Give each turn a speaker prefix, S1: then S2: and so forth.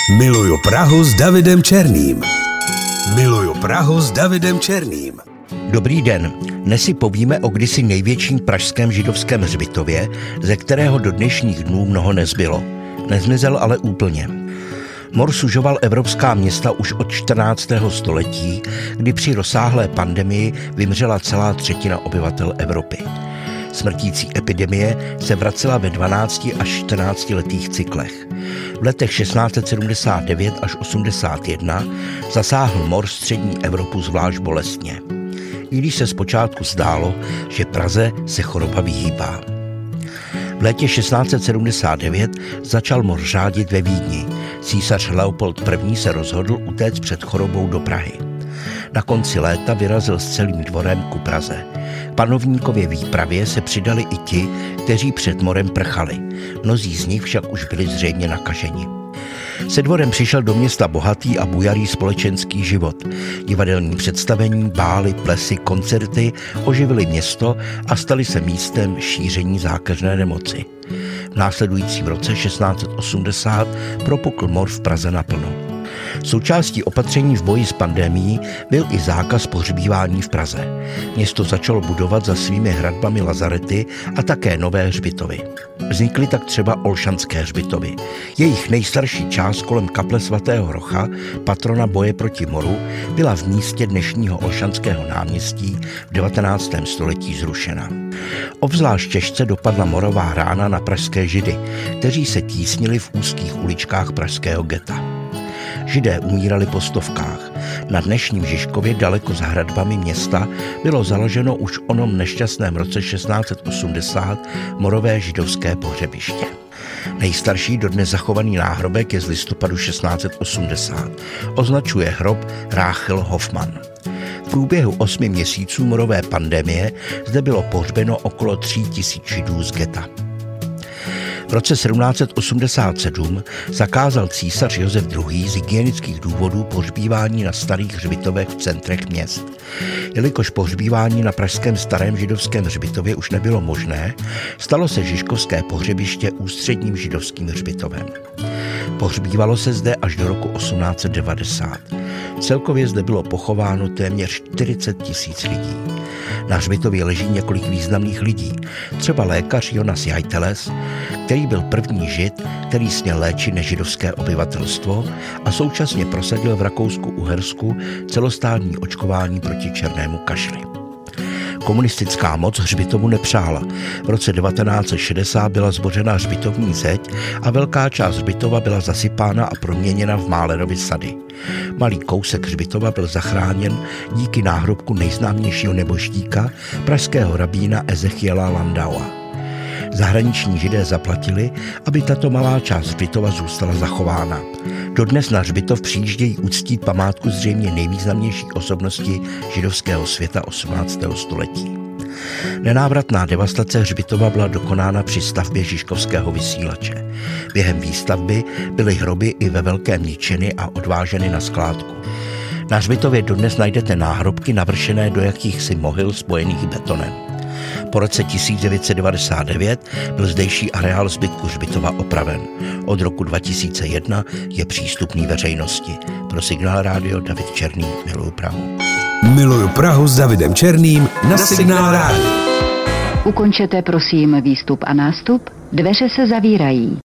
S1: Miluju Prahu s Davidem Černým. Miluju Prahu s Davidem Černým.
S2: Dobrý den, dnes si povíme o kdysi největším pražském židovském hřbitově, ze kterého do dnešních dnů mnoho nezbylo. Nezmizel ale úplně. Mor sužoval evropská města už od 14. století, kdy při rozsáhlé pandemii vymřela celá třetina obyvatel Evropy. Smrtící epidemie se vracela ve 12 až 14 letých cyklech. V letech 1679 až 81 zasáhl mor střední Evropu zvlášť bolestně. I když se zpočátku zdálo, že Praze se choroba vyhýbá. V létě 1679 začal mor řádit ve Vídni. Císař Leopold I. se rozhodl utéct před chorobou do Prahy. Na konci léta vyrazil s celým dvorem ku Praze. K panovníkově výpravě se přidali i ti, kteří před morem prchali. Mnozí z nich však už byli zřejmě nakaženi. Se dvorem přišel do města bohatý a bujarý společenský život. Divadelní představení, bály, plesy, koncerty oživily město a staly se místem šíření zákeřné nemoci. V následujícím roce 1680 propukl mor v Praze naplno. Součástí opatření v boji s pandemií byl i zákaz pohřbívání v Praze. Město začalo budovat za svými hradbami lazarety a také nové hřbitovy. Vznikly tak třeba Olšanské hřbitovy. Jejich nejstarší část kolem kaple svatého Rocha, patrona boje proti moru, byla v místě dnešního Olšanského náměstí v 19. století zrušena. Obzvlášť těžce dopadla morová rána na pražské Židy, kteří se tísnili v úzkých uličkách pražského geta. Židé umírali po stovkách. Na dnešním Žižkově daleko za hradbami města bylo založeno už v onom nešťastném roce 1680 morové židovské pohřebiště. Nejstarší dodnes zachovaný náhrobek je z listopadu 1680. Označuje hrob Ráchel Hoffmann. V průběhu 8 měsíců morové pandemie zde bylo pohřbeno okolo 3000 Židů z geta. V roce 1787 zakázal císař Josef II. Z hygienických důvodů pohřbívání na starých hřbitovech v centrech měst. Jelikož pohřbívání na pražském starém židovském hřbitově už nebylo možné, stalo se žižkovské pohřebiště ústředním židovským hřbitovem. Pohřbívalo se zde až do roku 1890. Celkově zde bylo pochováno téměř 40 000 lidí. Na hřbitově leží několik významných lidí, třeba lékař Jonas Jajteles, který byl první žid, který směl léčit nežidovské obyvatelstvo a současně prosadil v Rakousku-Uhersku celostátní očkování proti černému kašli. Komunistická moc hřbitovu nepřála. V roce 1960 byla zbořena hřbitovní zeď a velká část hřbitova byla zasypána a proměněna v Málerovy sady. Malý kousek hřbitova byl zachráněn díky náhrobku nejznámějšího nebožtíka, pražského rabína Ezechiela Landaua. Zahraniční Židé zaplatili, aby tato malá část hřbitova zůstala zachována. Dodnes na hřbitov přijíždějí uctít památku zřejmě nejvýznamnější osobnosti židovského světa 18. století. Nenávratná devastace hřbitova byla dokonána při stavbě žižkovského vysílače. Během výstavby byly hroby i ve velkém ničeny a odváženy na skládku. Na hřbitově dodnes najdete náhrobky navršené do jakýchsi mohyl spojených betonem. Po roce 1999 byl zdejší areál zbytku hřbitova opraven. Od roku 2001 je přístupný veřejnosti. Pro Signál Rádio David Černý, miluju Prahu.
S1: Miluju Prahu s Davidem Černým na Signál Rádio.
S3: Ukončete prosím výstup a nástup, dveře se zavírají.